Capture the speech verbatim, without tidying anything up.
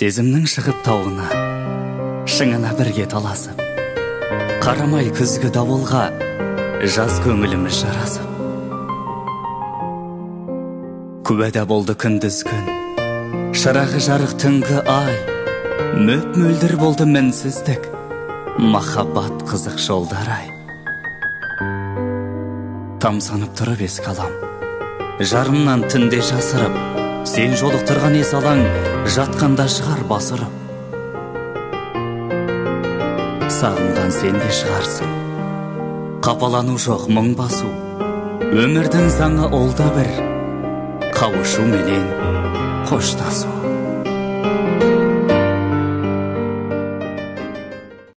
Сезімнің шығып тауына, шыңына бірге таласып, қарамай күзгі дауылға, жаз көңіліміз жарасып. Күбәдә болды күндіз күн, шырағы жарық түнгі ай, мөп-мөлдір болды мінсіздік, махаббат қызық жолдар ай. Тамсанып тұрып ес қалам, жарымнан түнде жасырып, сен жолықтырған ес алаң, жатқанда шығар басырып. Сағынған сен де шығарсың, қапалану жоқ мұң басу, өмірдің заңы ол да бір, қауышу менен қоштасу.